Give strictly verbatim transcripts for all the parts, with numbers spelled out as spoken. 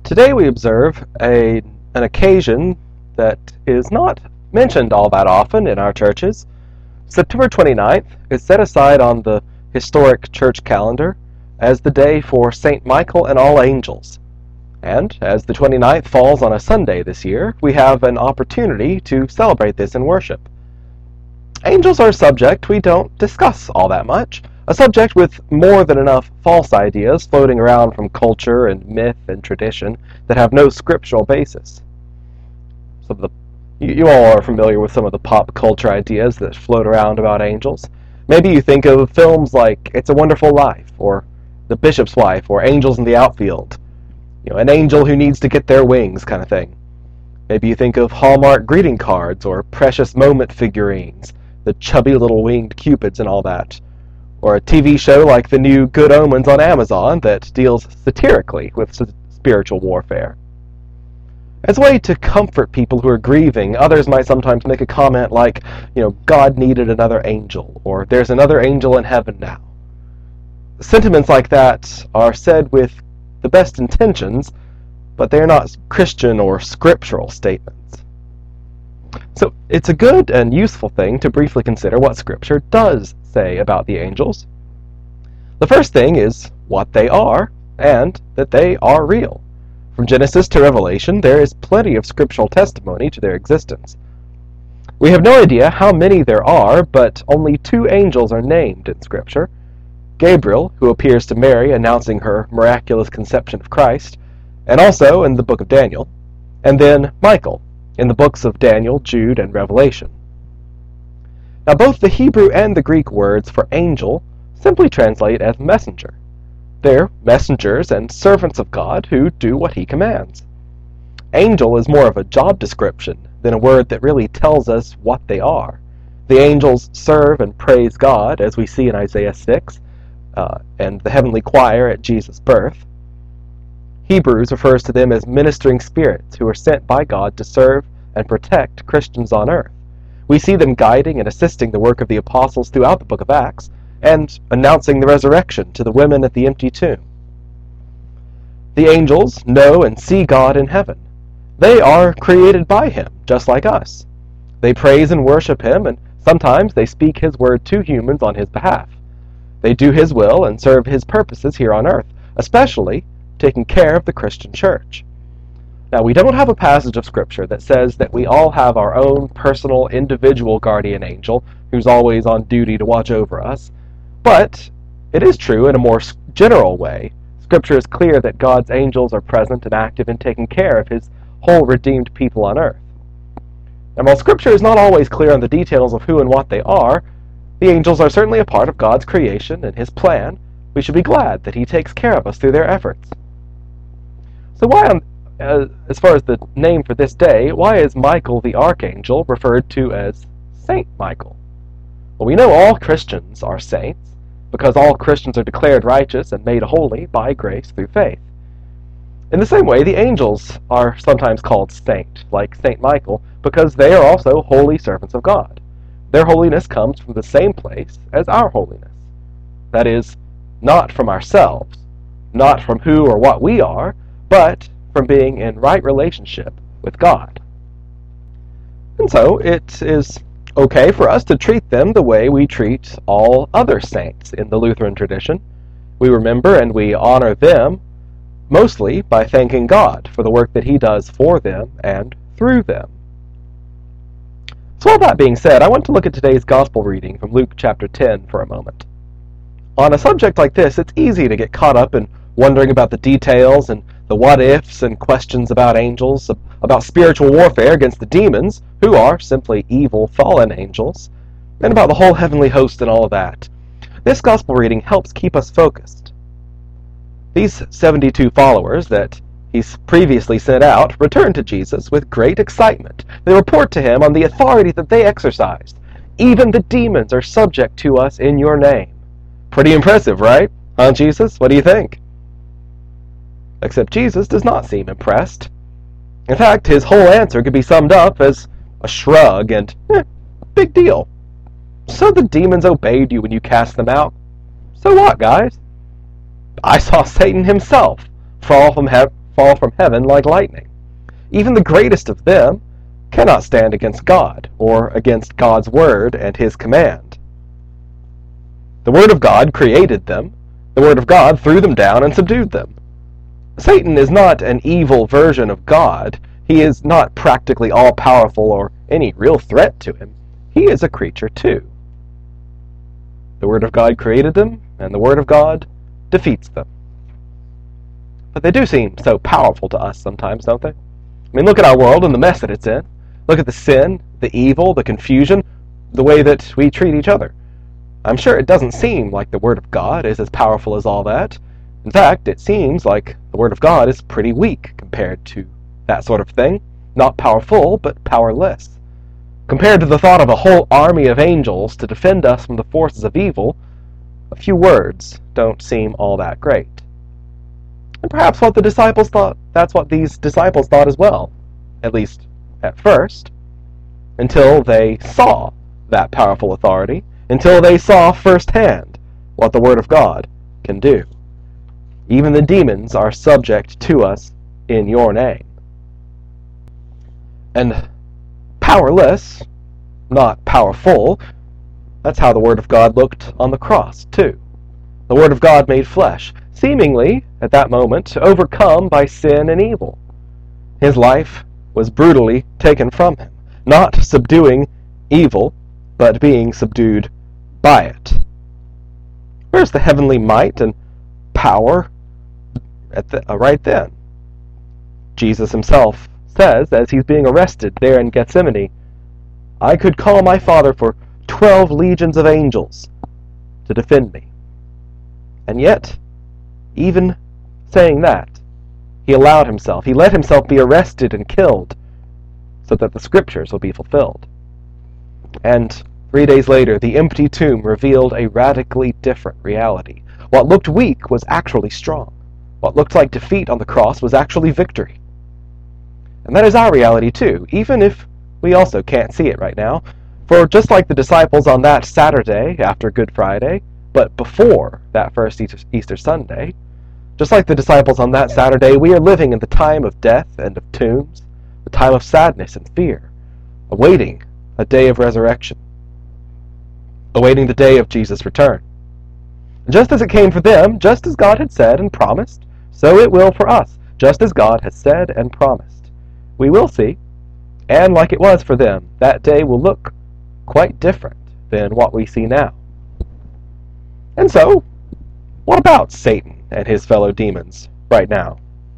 Today we observe a, an occasion that is not mentioned all that often in our churches. September twenty-ninth is set aside on the historic church calendar as the day for Saint Michael and all angels. And as the twenty-ninth falls on a Sunday this year, we have an opportunity to celebrate this in worship. Angels are a subject we don't discuss all that much, a subject with more than enough false ideas floating around from culture and myth and tradition that have no scriptural basis. Some of the, you, you all are familiar with some of the pop culture ideas that float around about angels. Maybe you think of films like It's a Wonderful Life, or The Bishop's Wife, or Angels in the Outfield. You know, an angel who needs to get their wings kind of thing. Maybe you think of Hallmark greeting cards or precious moment figurines, the chubby little winged cupids and all that. Or a T V show like the new Good Omens on Amazon that deals satirically with spiritual warfare. As a way to comfort people who are grieving, others might sometimes make a comment like, you know, God needed another angel, or there's another angel in heaven now. Sentiments like that are said with the best intentions, but they're not Christian or scriptural statements. So it's a good and useful thing to briefly consider what Scripture does say about the angels. The first thing is what they are, and that they are real. From Genesis to Revelation, there is plenty of scriptural testimony to their existence. We have no idea how many there are, but only two angels are named in Scripture. Gabriel, who appears to Mary announcing her miraculous conception of Christ, and also in the book of Daniel, and then Michael, in the books of Daniel, Jude, and Revelation. Now, both the Hebrew and the Greek words for angel simply translate as messenger. They're messengers and servants of God who do what he commands. Angel is more of a job description than a word that really tells us what they are. The angels serve and praise God, as we see in Isaiah six, uh, and the heavenly choir at Jesus' birth. Hebrews refers to them as ministering spirits who are sent by God to serve and protect Christians on earth. We see them guiding and assisting the work of the apostles throughout the book of Acts, and announcing the resurrection to the women at the empty tomb. The angels know and see God in heaven. They are created by him, just like us. They praise and worship him, and sometimes they speak his word to humans on his behalf. They do his will and serve his purposes here on earth, especially taking care of the Christian church. Now, we don't have a passage of Scripture that says that we all have our own personal, individual guardian angel who's always on duty to watch over us, but it is true in a more general way. Scripture is clear that God's angels are present and active in taking care of his whole redeemed people on earth. And while Scripture is not always clear on the details of who and what they are, the angels are certainly a part of God's creation and his plan. We should be glad that he takes care of us through their efforts. So why, on, uh, as far as the name for this day, why is Michael the Archangel referred to as Saint Michael? Well, we know all Christians are saints, because all Christians are declared righteous and made holy by grace through faith. In the same way, the angels are sometimes called saint, like Saint Michael, because they are also holy servants of God. Their holiness comes from the same place as our holiness. That is, not from ourselves, not from who or what we are, but from being in right relationship with God. And so it is okay for us to treat them the way we treat all other saints in the Lutheran tradition. We remember and we honor them mostly by thanking God for the work that he does for them and through them. So all that being said, I want to look at today's gospel reading from Luke chapter ten for a moment. On a subject like this, it's easy to get caught up in wondering about the details and the what-ifs and questions about angels, about spiritual warfare against the demons, who are simply evil, fallen angels, and about the whole heavenly host and all of that. This gospel reading helps keep us focused. These seventy-two followers that he's previously sent out return to Jesus with great excitement. They report to him on the authority that they exercised. Even the demons are subject to us in your name. Pretty impressive, right? Huh, Jesus? What do you think? Except Jesus does not seem impressed. In fact, his whole answer could be summed up as a shrug and, eh, big deal. So the demons obeyed you when you cast them out. So what, guys? I saw Satan himself fall from, he- fall from heaven like lightning. Even the greatest of them cannot stand against God, or against God's word and his command. The word of God created them. The word of God threw them down and subdued them. Satan is not an evil version of God. He is not practically all-powerful or any real threat to him. He is a creature too. The word of God created them, and the word of God defeats them. But they do seem so powerful to us sometimes, don't they? I mean, look at our world and the mess that it's in. Look at the sin, the evil, the confusion, the way that we treat each other. I'm sure it doesn't seem like the Word of God is as powerful as all that. In fact, it seems like the Word of God is pretty weak compared to that sort of thing. Not powerful, but powerless. Compared to the thought of a whole army of angels to defend us from the forces of evil, a few words don't seem all that great. And perhaps what the disciples thought, that's what these disciples thought as well, at least at first, until they saw that powerful authority, until they saw firsthand what the Word of God can do. Even the demons are subject to us in your name. And powerless, not powerful, that's how the Word of God looked on the cross, too. The Word of God made flesh, seemingly, at that moment, overcome by sin and evil. His life was brutally taken from him, not subduing evil, but being subdued by it. Where's the heavenly might and power at the, uh, right then? Jesus himself says, as he's being arrested there in Gethsemane, I could call my Father for twelve legions of angels to defend me. And yet, even saying that, he allowed himself, he let himself be arrested and killed so that the scriptures will be fulfilled. And three days later, the empty tomb revealed a radically different reality. What looked weak was actually strong. What looked like defeat on the cross was actually victory. And that is our reality too, even if we also can't see it right now. For just like the disciples on that Saturday after Good Friday, but before that first Easter Sunday, just like the disciples on that Saturday, we are living in the time of death and of tombs, the time of sadness and fear, awaiting a day of resurrection, awaiting the day of Jesus' return. Just as it came for them, just as God had said and promised, so it will for us, just as God has said and promised. We will see, and like it was for them, that day will look quite different than what we see now. And so, what about Satan and his fellow demons right now?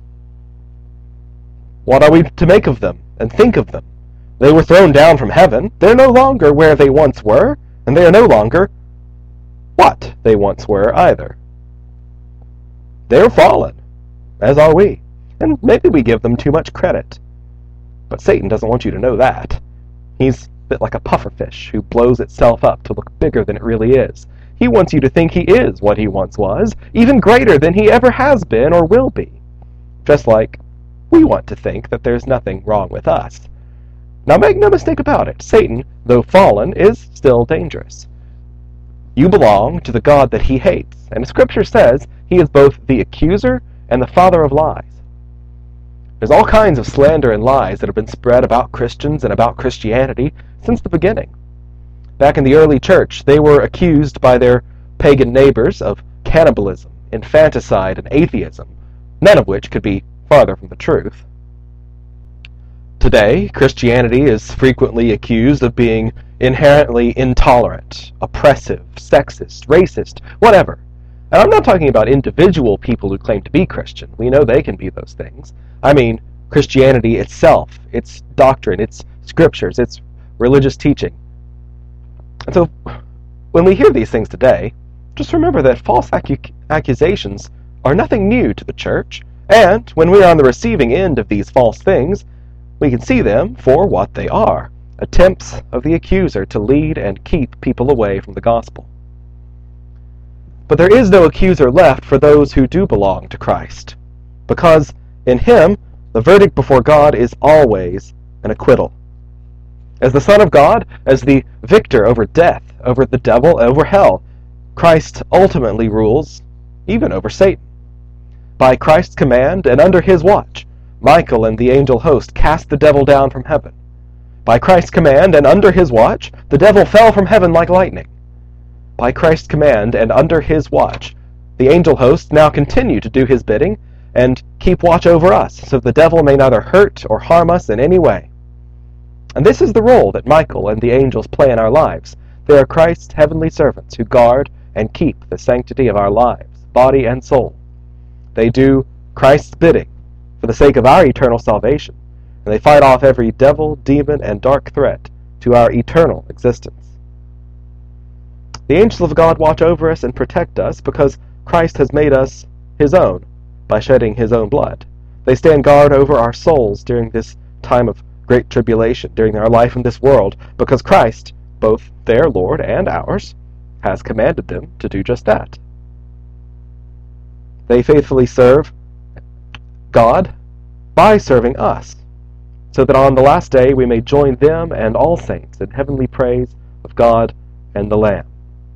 What are we to make of them and think of them? They were thrown down from heaven. They're no longer where they once were, and they are no longer what they once were either. They're fallen, as are we, and maybe we give them too much credit. But Satan doesn't want you to know that. He's a bit like a pufferfish who blows itself up to look bigger than it really is. He wants you to think he is what he once was, even greater than he ever has been or will be. Just like we want to think that there's nothing wrong with us. Now make no mistake about it, Satan, though fallen, is still dangerous. You belong to the God that he hates, and Scripture says he is both the accuser and the father of lies. There's all kinds of slander and lies that have been spread about Christians and about Christianity since the beginning. Back in the early church, they were accused by their pagan neighbors of cannibalism, infanticide, and atheism, none of which could be farther from the truth. Today, Christianity is frequently accused of being inherently intolerant, oppressive, sexist, racist, whatever. And I'm not talking about individual people who claim to be Christian. We know they can be those things. I mean Christianity itself, its doctrine, its scriptures, its religious teaching. And so, when we hear these things today, just remember that false accu- accusations are nothing new to the church, and when we are on the receiving end of these false things, we can see them for what they are, attempts of the accuser to lead and keep people away from the gospel. But there is no accuser left for those who do belong to Christ, because in him, the verdict before God is always an acquittal. As the Son of God, as the victor over death, over the devil, over hell, Christ ultimately rules even over Satan. By Christ's command and under his watch, Michael and the angel host cast the devil down from heaven. By Christ's command and under his watch, the devil fell from heaven like lightning. By Christ's command and under his watch, the angel hosts now continue to do his bidding and keep watch over us, so the devil may neither hurt or harm us in any way. And this is the role that Michael and the angels play in our lives. They are Christ's heavenly servants who guard and keep the sanctity of our lives, body and soul. They do Christ's bidding for the sake of our eternal salvation, and they fight off every devil, demon, and dark threat to our eternal existence. The angels of God watch over us and protect us because Christ has made us his own by shedding his own blood. They stand guard over our souls during this time of great tribulation, during our life in this world, because Christ, both their Lord and ours, has commanded them to do just that. They faithfully serve God by serving us, so that on the last day we may join them and all saints in heavenly praise of God and the Lamb.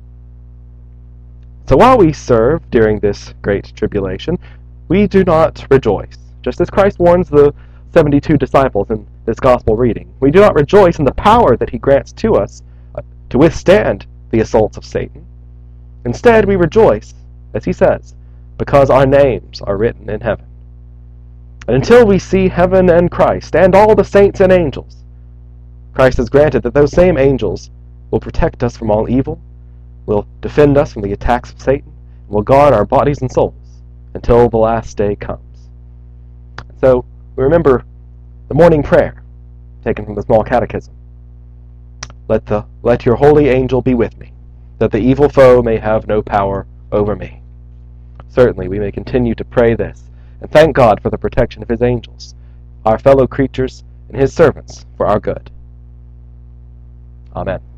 So while we serve during this great tribulation, we do not rejoice. Just as Christ warns the seventy-two disciples in this gospel reading, we do not rejoice in the power that he grants to us uh, to withstand the assaults of Satan. Instead, we rejoice, as he says, because our names are written in heaven. And until we see heaven and Christ and all the saints and angels, Christ has granted that those same angels will protect us from all evil, will defend us from the attacks of Satan, and will guard our bodies and souls until the last day comes. So we remember the morning prayer taken from the Small Catechism. Let the let your holy angel be with me, that the evil foe may have no power over me. Certainly we may continue to pray this and thank God for the protection of his angels, our fellow creatures and his servants for our good. Amen.